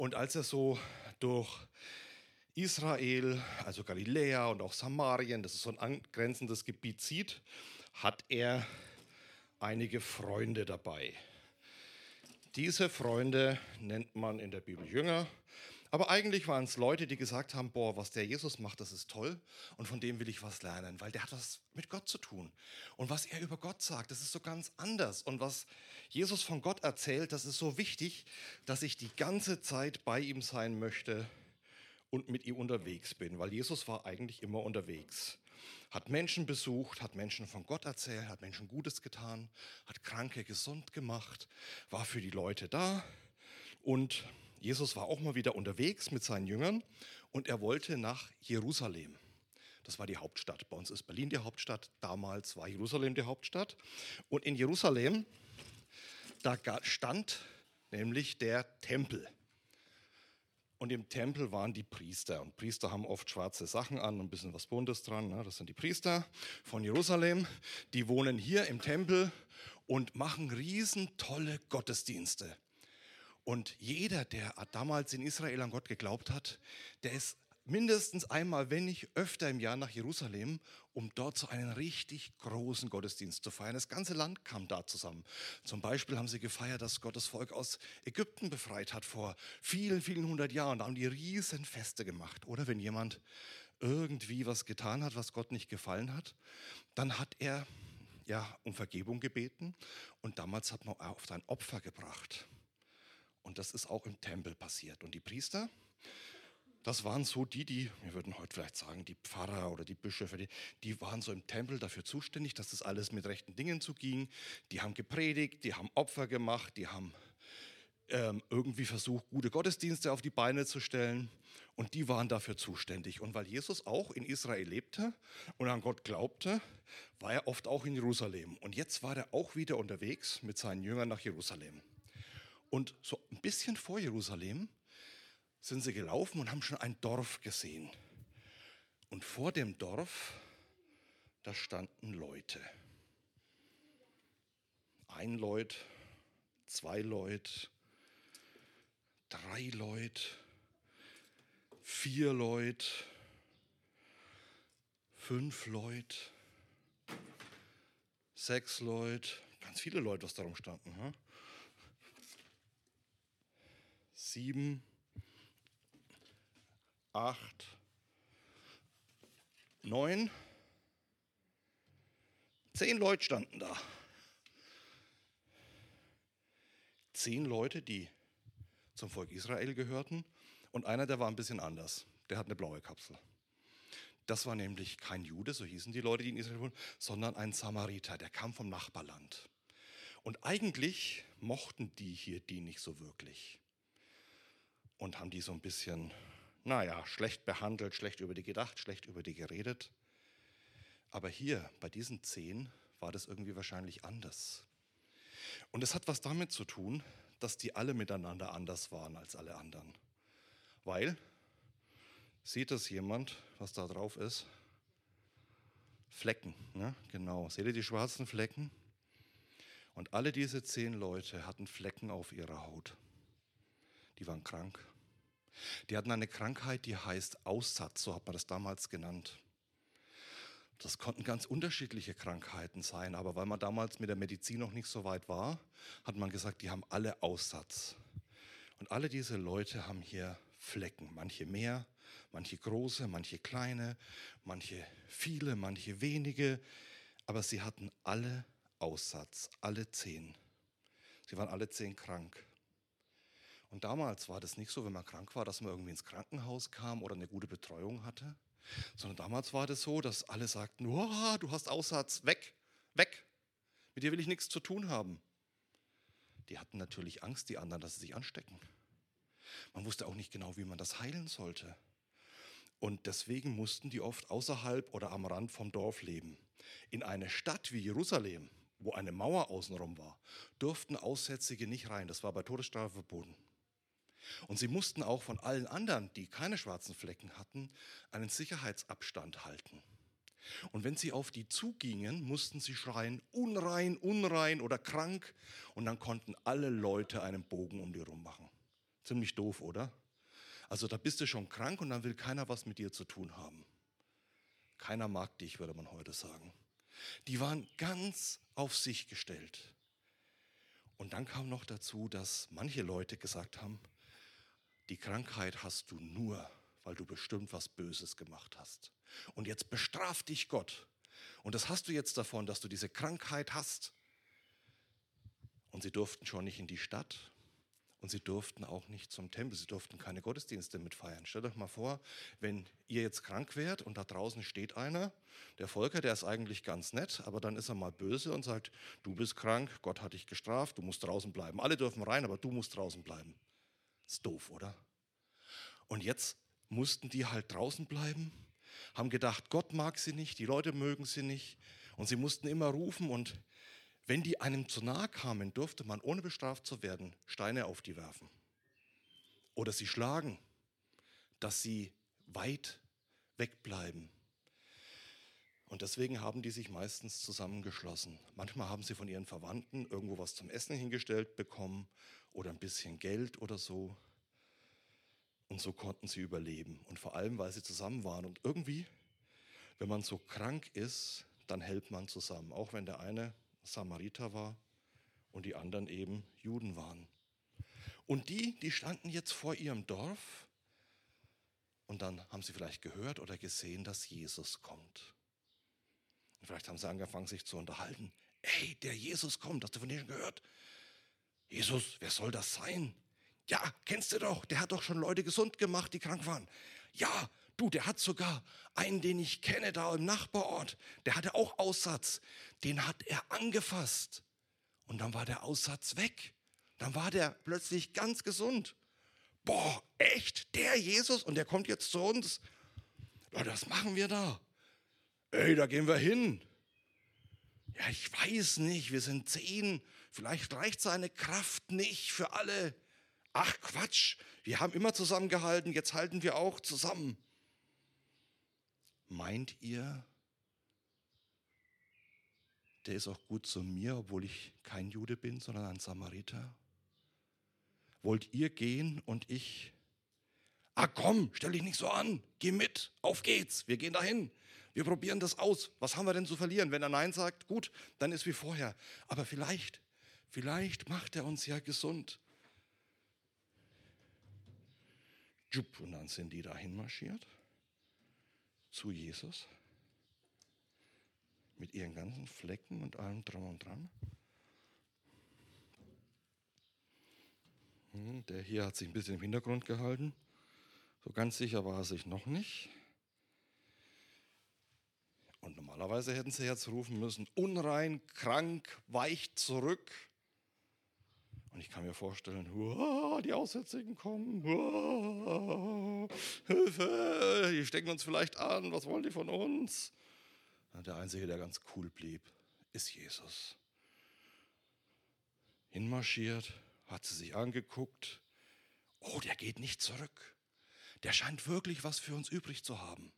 Und als er so durch Israel, also Galiläa und auch Samarien, das ist so ein angrenzendes Gebiet, zieht, hat er einige Freunde dabei. Diese Freunde nennt man in der Bibel Jünger, aber eigentlich waren es Leute, die gesagt haben, boah, was der Jesus macht, das ist toll und von dem will ich was lernen, weil der hat was mit Gott zu tun. Und was er über Gott sagt, das ist so ganz anders. Und was Jesus von Gott erzählt, das ist so wichtig, dass ich die ganze Zeit bei ihm sein möchte und mit ihm unterwegs bin, weil Jesus war eigentlich immer unterwegs. Hat Menschen besucht, hat Menschen von Gott erzählt, hat Menschen Gutes getan, hat Kranke gesund gemacht, war für die Leute da. Und Jesus war auch mal wieder unterwegs mit seinen Jüngern und er wollte nach Jerusalem. Das war die Hauptstadt. Bei uns ist Berlin die Hauptstadt. Damals war Jerusalem die Hauptstadt. Und in Jerusalem, da stand nämlich der Tempel. Und im Tempel waren die Priester. Und Priester haben oft schwarze Sachen an und ein bisschen was Buntes dran. Das sind die Priester von Jerusalem. Die wohnen hier im Tempel und machen riesen tolle Gottesdienste. Und jeder, der damals in Israel an Gott geglaubt hat, der ist mindestens einmal, wenn nicht öfter im Jahr nach Jerusalem, um dort so einen richtig großen Gottesdienst zu feiern. Das ganze Land kam da zusammen. Zum Beispiel haben sie gefeiert, dass Gott das Volk aus Ägypten befreit hat vor vielen, vielen hundert Jahren. Da haben die riesen Feste gemacht. Oder wenn jemand irgendwie was getan hat, was Gott nicht gefallen hat, dann hat er um Vergebung gebeten und damals hat man oft ein Opfer gebracht. Und das ist auch im Tempel passiert. Und die Priester, das waren so wir würden heute vielleicht sagen, die Pfarrer oder die Bischöfe, die waren so im Tempel dafür zuständig, dass das alles mit rechten Dingen zuging. Die haben gepredigt, die haben Opfer gemacht, die haben irgendwie versucht, gute Gottesdienste auf die Beine zu stellen. Und die waren dafür zuständig. Und weil Jesus auch in Israel lebte und an Gott glaubte, war er oft auch in Jerusalem. Und jetzt war er auch wieder unterwegs mit seinen Jüngern nach Jerusalem. Und so ein bisschen vor Jerusalem sind sie gelaufen und haben schon ein Dorf gesehen. Und vor dem Dorf, da standen Leute. 1 Leut, 2 Leut, 3 Leut, 4 Leut, 5 Leut, 6 Leut, ganz viele Leute, was darum standen. 7, 8, 9, 10 Leute standen da. 10 Leute, die zum Volk Israel gehörten und einer, der war ein bisschen anders. Der hat eine blaue Kapsel. Das war nämlich kein Jude, so hießen die Leute, die in Israel wohnen, sondern ein Samariter, der kam vom Nachbarland. Und eigentlich mochten die nicht so wirklich und haben die so ein bisschen schlecht behandelt, schlecht über die gedacht, schlecht über die geredet. Aber hier, bei diesen 10, war das irgendwie wahrscheinlich anders. Und es hat was damit zu tun, dass die alle miteinander anders waren als alle anderen. Weil, sieht das jemand, was da drauf ist? Flecken, ne? Genau. Seht ihr die schwarzen Flecken? Und alle diese 10 Leute hatten Flecken auf ihrer Haut. Die waren krank. Die hatten eine Krankheit, die heißt Aussatz, so hat man das damals genannt. Das konnten ganz unterschiedliche Krankheiten sein, aber weil man damals mit der Medizin noch nicht so weit war, hat man gesagt, die haben alle Aussatz. Und alle diese Leute haben hier Flecken, manche mehr, manche große, manche kleine, manche viele, manche wenige, aber sie hatten alle Aussatz, alle 10. Sie waren alle 10 krank. Und damals war das nicht so, wenn man krank war, dass man irgendwie ins Krankenhaus kam oder eine gute Betreuung hatte, sondern damals war das so, dass alle sagten, oh, du hast Aussatz, weg, weg, mit dir will ich nichts zu tun haben. Die hatten natürlich Angst, die anderen, dass sie sich anstecken. Man wusste auch nicht genau, wie man das heilen sollte. Und deswegen mussten die oft außerhalb oder am Rand vom Dorf leben. In eine Stadt wie Jerusalem, wo eine Mauer außenrum war, durften Aussätzige nicht rein. Das war bei Todesstrafe verboten. Und sie mussten auch von allen anderen, die keine schwarzen Flecken hatten, einen Sicherheitsabstand halten. Und wenn sie auf die zugingen, mussten sie schreien, unrein, unrein oder krank. Und dann konnten alle Leute einen Bogen um die rum machen. Ziemlich doof, oder? Also da bist du schon krank und dann will keiner was mit dir zu tun haben. Keiner mag dich, würde man heute sagen. Die waren ganz auf sich gestellt. Und dann kam noch dazu, dass manche Leute gesagt haben, die Krankheit hast du nur, weil du bestimmt was Böses gemacht hast. Und jetzt bestraft dich Gott. Und das hast du jetzt davon, dass du diese Krankheit hast. Und sie durften schon nicht in die Stadt. Und sie durften auch nicht zum Tempel, sie durften keine Gottesdienste mitfeiern. Stellt euch mal vor, wenn ihr jetzt krank wärt und da draußen steht einer, der Volker, der ist eigentlich ganz nett, aber dann ist er mal böse und sagt, du bist krank, Gott hat dich gestraft, du musst draußen bleiben. Alle dürfen rein, aber du musst draußen bleiben. Ist doof, oder? Und jetzt mussten die halt draußen bleiben, haben gedacht, Gott mag sie nicht, die Leute mögen sie nicht. Und sie mussten immer rufen und wenn die einem zu nahe kamen, durfte man, ohne bestraft zu werden, Steine auf die werfen. Oder sie schlagen, dass sie weit wegbleiben. Und deswegen haben die sich meistens zusammengeschlossen. Manchmal haben sie von ihren Verwandten irgendwo was zum Essen hingestellt bekommen oder ein bisschen Geld oder so. Und so konnten sie überleben. Und vor allem, weil sie zusammen waren. Und irgendwie, wenn man so krank ist, dann hält man zusammen. Auch wenn der eine Samariter war und die anderen eben Juden waren. Und die standen jetzt vor ihrem Dorf und dann haben sie vielleicht gehört oder gesehen, dass Jesus kommt. Und vielleicht haben sie angefangen, sich zu unterhalten. Ey, der Jesus kommt, hast du von dem schon gehört? Jesus, wer soll das sein? Ja, kennst du doch, der hat doch schon Leute gesund gemacht, die krank waren. Ja, du, der hat sogar einen, den ich kenne, da im Nachbarort. Der hatte auch Aussatz. Den hat er angefasst. Und dann war der Aussatz weg. Dann war der plötzlich ganz gesund. Boah, echt? Der Jesus? Und der kommt jetzt zu uns? Ja, was machen wir da? Ey, da gehen wir hin. Ja, ich weiß nicht, wir sind 10. Vielleicht reicht seine Kraft nicht für alle. Ach Quatsch, wir haben immer zusammengehalten, jetzt halten wir auch zusammen. Meint ihr, der ist auch gut zu mir, obwohl ich kein Jude bin, sondern ein Samariter? Wollt ihr gehen und ich? Ah komm, stell dich nicht so an, geh mit, auf geht's, wir gehen dahin. Wir probieren das aus. Was haben wir denn zu verlieren? Wenn er Nein sagt, gut, dann ist wie vorher. Aber vielleicht macht er uns ja gesund. Und dann sind die dahin marschiert zu Jesus mit ihren ganzen Flecken und allem drum und dran. Der hier hat sich ein bisschen im Hintergrund gehalten. So ganz sicher war er sich noch nicht. Und normalerweise hätten sie jetzt rufen müssen, unrein, krank, weicht zurück. Und ich kann mir vorstellen, die Aussätzigen kommen, Hilfe, die stecken uns vielleicht an, was wollen die von uns? Der Einzige, der ganz cool blieb, ist Jesus. Hinmarschiert, hat sie sich angeguckt. Oh, der geht nicht zurück. Der scheint wirklich was für uns übrig zu haben.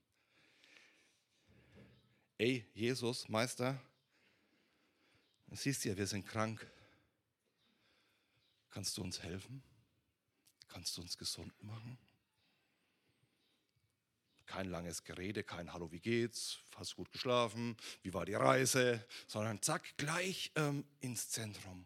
Ey, Jesus, Meister, siehst du ja, wir sind krank. Kannst du uns helfen? Kannst du uns gesund machen? Kein langes Gerede, kein Hallo, wie geht's? Hast du gut geschlafen? Wie war die Reise? Sondern zack, gleich ins Zentrum.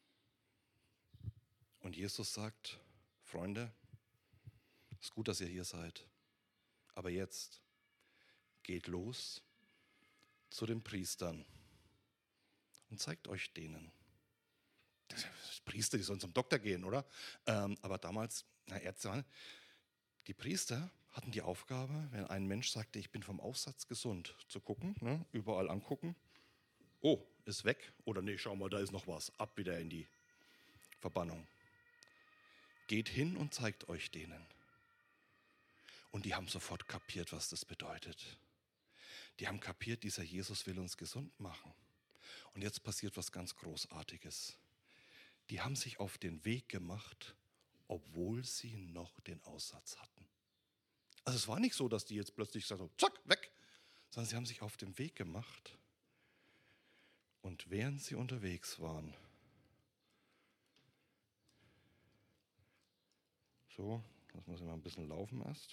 Und Jesus sagt, Freunde, ist gut, dass ihr hier seid. Aber jetzt geht los zu den Priestern und zeigt euch denen. Priester, die sollen zum Doktor gehen, oder? Aber damals, Ärzte, die Priester hatten die Aufgabe, wenn ein Mensch sagte, ich bin vom Aufsatz gesund, zu gucken, überall angucken. Oh, ist weg. Oder nee, schau mal, da ist noch was. Ab wieder in die Verbannung. Geht hin und zeigt euch denen. Und die haben sofort kapiert, was das bedeutet. Die haben kapiert, dieser Jesus will uns gesund machen. Und jetzt passiert was ganz Großartiges. Die haben sich auf den Weg gemacht, obwohl sie noch den Aussatz hatten. Also es war nicht so, dass die jetzt plötzlich gesagt haben, zack, weg, sondern sie haben sich auf den Weg gemacht. Und während sie unterwegs waren, So, das muss ich mal ein bisschen laufen erst.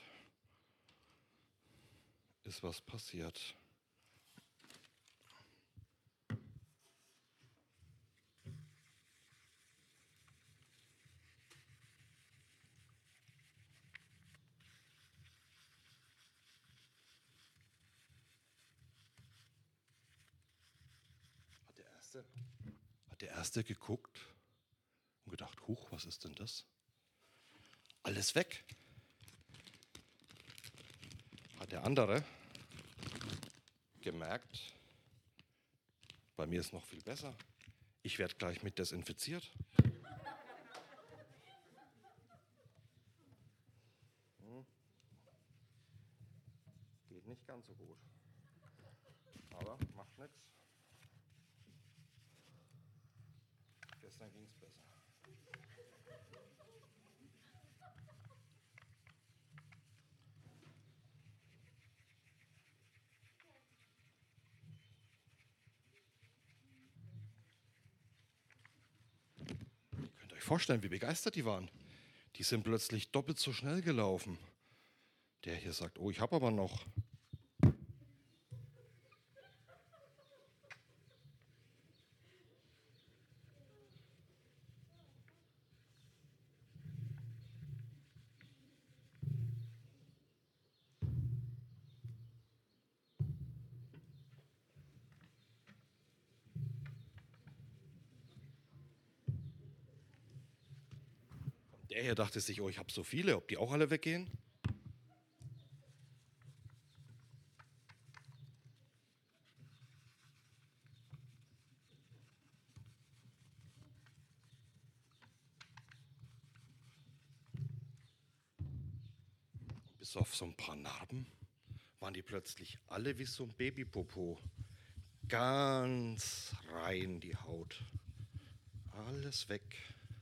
Ist was passiert. Hat der Erste geguckt und gedacht, huch, was ist denn das? Alles weg. Hat der andere gemerkt, bei mir ist noch viel besser. Ich werde gleich mit desinfiziert. Geht nicht ganz so gut. Aber macht nichts. Gestern ging es besser. Ihr könnt euch vorstellen, wie begeistert die waren. Die sind plötzlich doppelt so schnell gelaufen. Der hier sagt, oh, ich habe aber noch. Der hier dachte sich, oh, ich habe so viele, ob die auch alle weggehen? Bis auf so ein paar Narben waren die plötzlich alle wie so ein Babypopo. Ganz rein die Haut. Alles weg.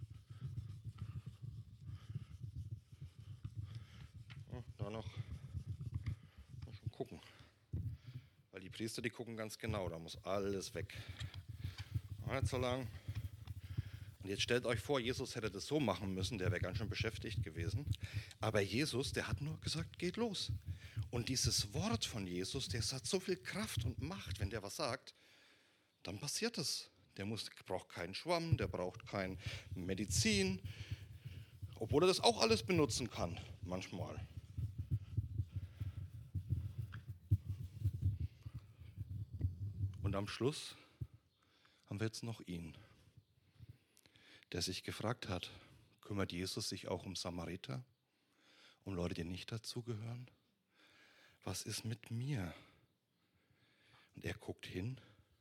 Ja, da noch. Mal schon gucken. Weil die Priester, die gucken ganz genau, da muss alles weg. Nicht so lang. Und jetzt stellt euch vor, Jesus hätte das so machen müssen, der wäre ganz schön beschäftigt gewesen. Aber Jesus, der hat nur gesagt, geht los. Und dieses Wort von Jesus, das hat so viel Kraft und Macht, wenn der was sagt, dann passiert es. Der braucht keinen Schwamm, der braucht keine Medizin, obwohl er das auch alles benutzen kann, manchmal. Und am Schluss haben wir jetzt noch ihn, der sich gefragt hat, kümmert Jesus sich auch um Samariter, um Leute, die nicht dazugehören? Was ist mit mir? Und er guckt hin.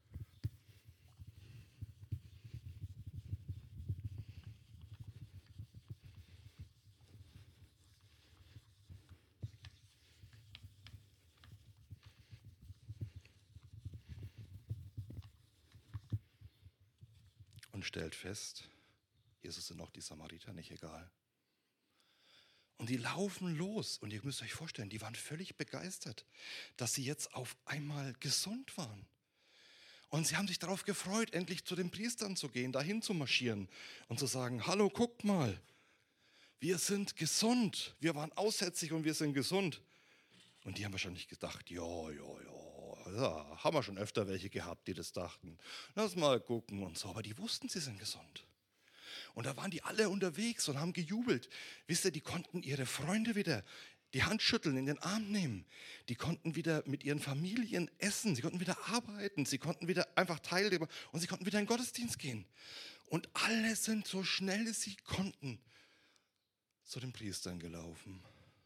Und stellt fest, Jesus sind auch die Samariter nicht egal. Und die laufen los. Und ihr müsst euch vorstellen, die waren völlig begeistert, dass sie jetzt auf einmal gesund waren. Und sie haben sich darauf gefreut, endlich zu den Priestern zu gehen, dahin zu marschieren und zu sagen, hallo, guckt mal, wir sind gesund. Wir waren aussätzig und wir sind gesund. Und die haben wahrscheinlich gedacht, ja, haben wir schon öfter welche gehabt, die das dachten. Lass mal gucken und so. Aber die wussten, sie sind gesund. Und da waren die alle unterwegs und haben gejubelt. Wisst ihr, die konnten ihre Freunde wieder die Hand schütteln, in den Arm nehmen. Die konnten wieder mit ihren Familien essen. Sie konnten wieder arbeiten. Sie konnten wieder einfach teilnehmen und sie konnten wieder in den Gottesdienst gehen. Und alle sind so schnell sie konnten zu den Priestern gelaufen.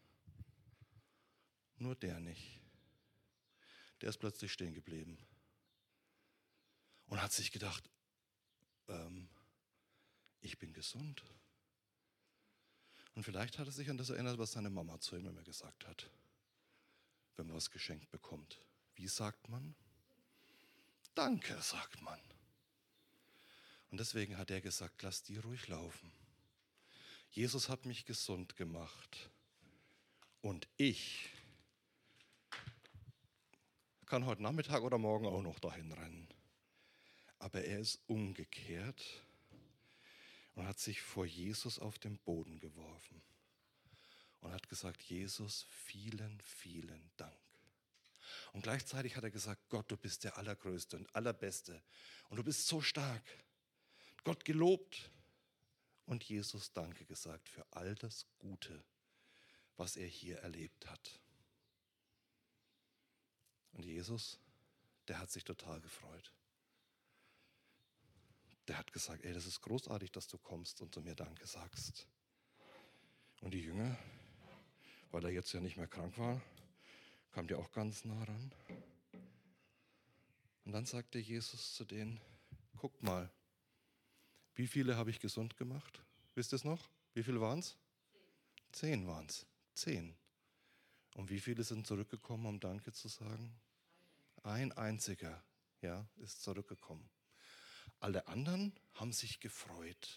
Nur der nicht. Der ist plötzlich stehen geblieben und hat sich gedacht, ich bin gesund. Und vielleicht hat er sich an das erinnert, was seine Mama zu ihm immer gesagt hat, wenn man was geschenkt bekommt. Wie sagt man? Danke, sagt man. Und deswegen hat er gesagt, lass die ruhig laufen. Jesus hat mich gesund gemacht und ich kann heute Nachmittag oder morgen auch noch dahin rennen. Aber er ist umgekehrt und hat sich vor Jesus auf den Boden geworfen. gesagt, Jesus, vielen, vielen Dank. Und gleichzeitig hat er gesagt, Gott, du bist der Allergrößte und Allerbeste. Und du bist so stark. Gott gelobt. Und Jesus Danke gesagt für all das Gute, was er hier erlebt hat. Und Jesus, der hat sich total gefreut. Der hat gesagt, ey, das ist großartig, dass du kommst und zu mir Danke sagst. Und die Jünger, weil er jetzt ja nicht mehr krank war, kam der auch ganz nah ran. Und dann sagte Jesus zu denen, guckt mal, wie viele habe ich gesund gemacht? Wisst ihr es noch? Wie viele waren es? 10 waren es. 10. Und wie viele sind zurückgekommen, um Danke zu sagen? Ein einziger, ja, ist zurückgekommen. Alle anderen haben sich gefreut.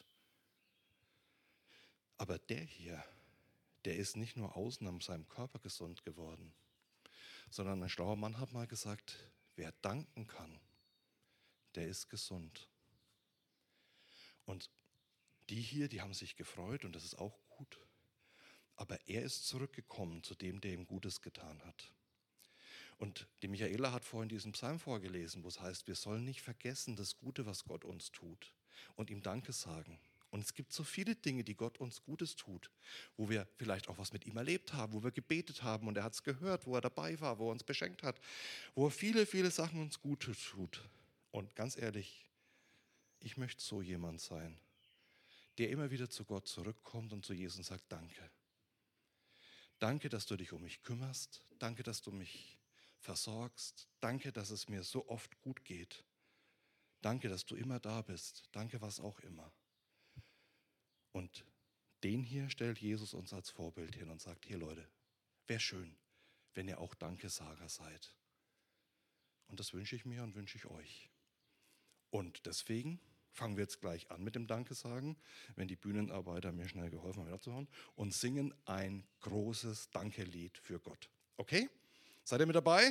Aber der hier, der ist nicht nur außen an seinem Körper gesund geworden, sondern ein schlauer Mann hat mal gesagt, wer danken kann, der ist gesund. Und die hier, die haben sich gefreut und das ist auch gut. Aber er ist zurückgekommen zu dem, der ihm Gutes getan hat. Und die Michaela hat vorhin diesen Psalm vorgelesen, wo es heißt, wir sollen nicht vergessen das Gute, was Gott uns tut und ihm Danke sagen. Und es gibt so viele Dinge, die Gott uns Gutes tut, wo wir vielleicht auch was mit ihm erlebt haben, wo wir gebetet haben und er hat es gehört, wo er dabei war, wo er uns beschenkt hat, wo er viele, viele Sachen uns Gutes tut. Und ganz ehrlich, ich möchte so jemand sein, der immer wieder zu Gott zurückkommt und zu Jesus und sagt, danke. Danke, dass du dich um mich kümmerst. Danke, dass du mich versorgst. Danke, dass es mir so oft gut geht. Danke, dass du immer da bist. Danke, was auch immer. Und den hier stellt Jesus uns als Vorbild hin und sagt, hier Leute, wäre schön, wenn ihr auch Dankesager seid. Und das wünsche ich mir und wünsche ich euch. Und deswegen fangen wir jetzt gleich an mit dem Dankesagen, wenn die Bühnenarbeiter mir schnell geholfen haben, abzuhauen, und singen ein großes Dankelied für Gott. Okay? Seid ihr mit dabei?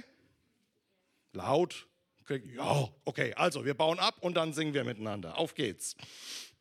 Laut? Ja, okay, also wir bauen ab und dann singen wir miteinander. Auf geht's.